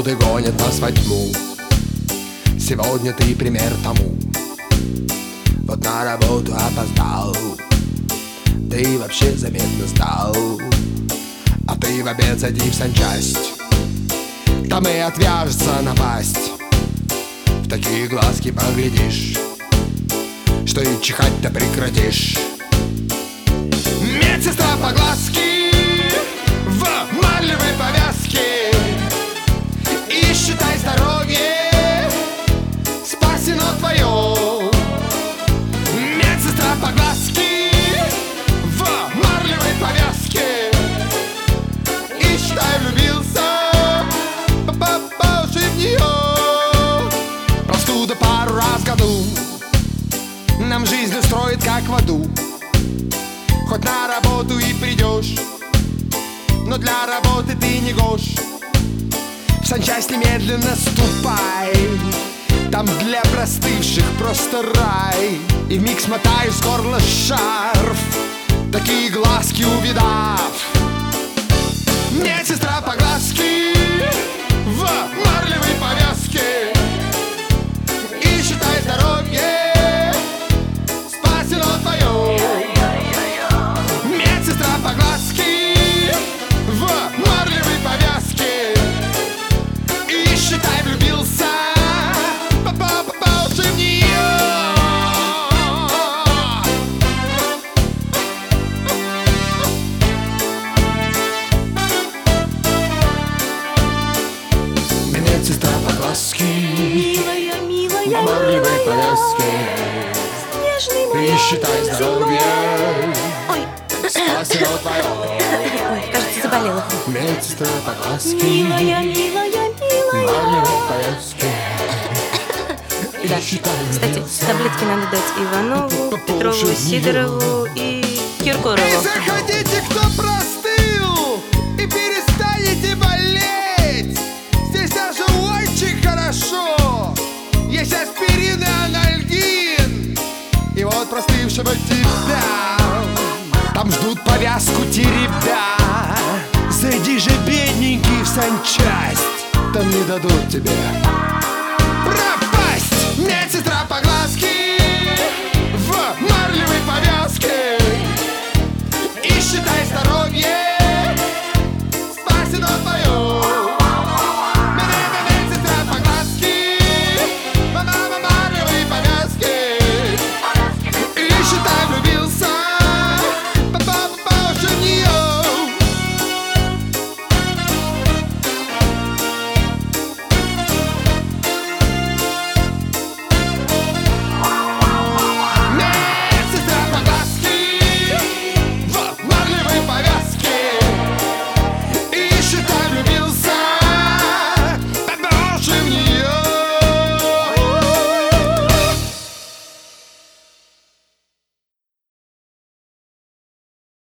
Минуты гонят нас во тьму. Сегодня ты пример тому. Вот на работу опоздал, ты вообще заметно сдал. А ты в обед зайди в санчасть, там и отвяжется напасть. В такие глазки поглядишь, что и чихать-то прекратишь. Медсестра по глазки в марлевой повязке, и считай с дороги спасено твое. Медсестра по глазки в марлевой повязке, и считай влюбился по уши в нее. Простуда пару раз в году нам жизнь устроит как в аду. Хоть на работу и придешь, но для работы ты не гош. В санчасть немедленно ступай, там для простывших просто рай. И вмиг смотаю с горла шарф, такие глазки увидав. Медсестра по глазки в марлевой повязке, и считай здоровье спасено твое. Медсестра по глазки в марлевой повязке, и считай влюбился по уши в нее. Медсестра по глазки, Милая, милая, в марлевой милая, повязке, снежный и моя считай здоровье Ой, спасено твое. ой, кажется, заболела. Медсестра по глазки, Милая, милая, в милая. марлевой повязке, и Да, считай кстати, влюбился. таблетки надо дать Иванову, Петрову, Сидорову и Киркорову. И заходите, кто простыл, и перестанете болеть. Здесь даже очень хорошо. Есть аспирин и анальгин. И вот простывшего тебя там ждут повязку теребя. Зайди же, бедненький, в санчасть, там не дадут тебе пропасть. Медсестра по глазки